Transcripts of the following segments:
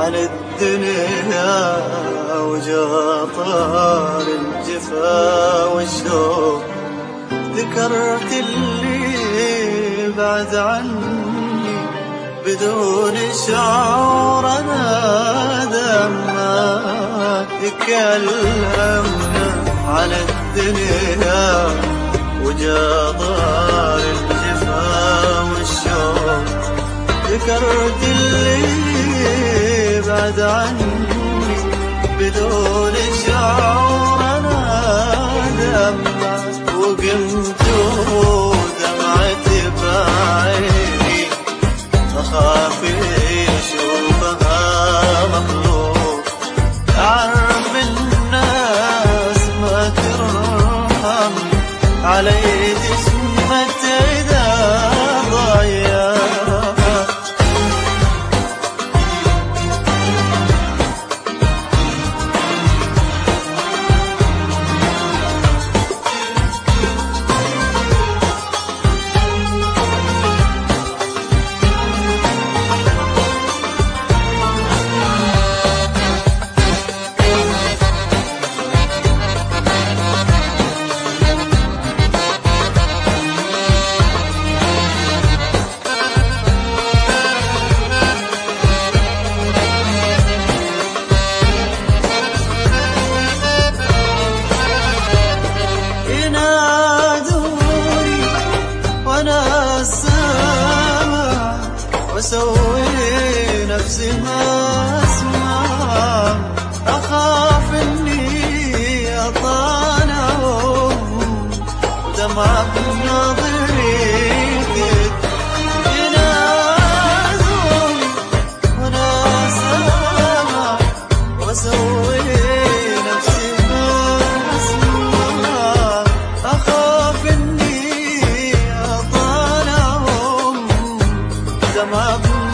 عن الدنيا وجا طار الجفا والشوق، ذكرت اللي بعد عني بدون شعور. أنا دمع تكلمنا عن الدنيا وجا طار الجفا والشوق، ذكرت اللي بعد عني بدون شعور. أنا دمع وقمت ودمعتي بعيني، أخاف يشوفها مخلوق. أعرف الناس ما ترحم علي تشمت إذا ضيع. وسوي نفسي ما اسمع، اخاف اني اطالعهم دمع بنظري ينادوني وانا سامع. وسوي نفسي ما اسمع، اخاف اني اطالعهم دمع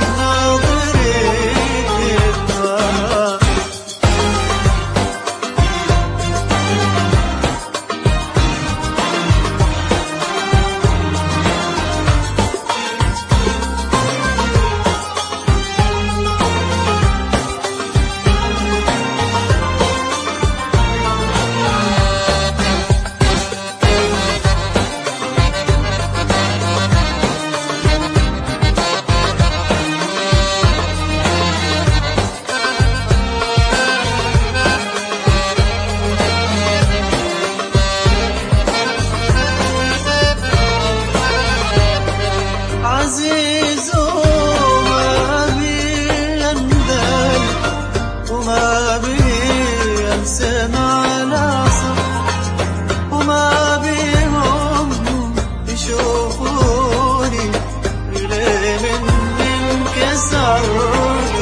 عزيز وما بي يندل وما بي ينسى مع العصر، وما بيهم يشوفوني إلي مني انكسرت.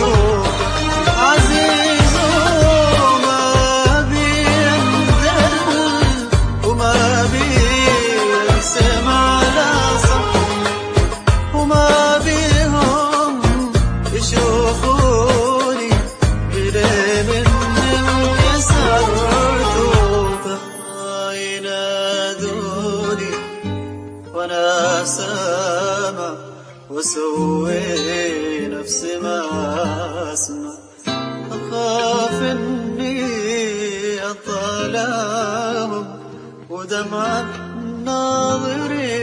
عزيز وما بي يندل وما بي ينسى مع العصر، وما بيهم يشوفوني إلي مني انكسرت. ينادوني وانا سامع وسوي نفسي ما اسمع، اخاف اني اطالعهم ودمع ناظري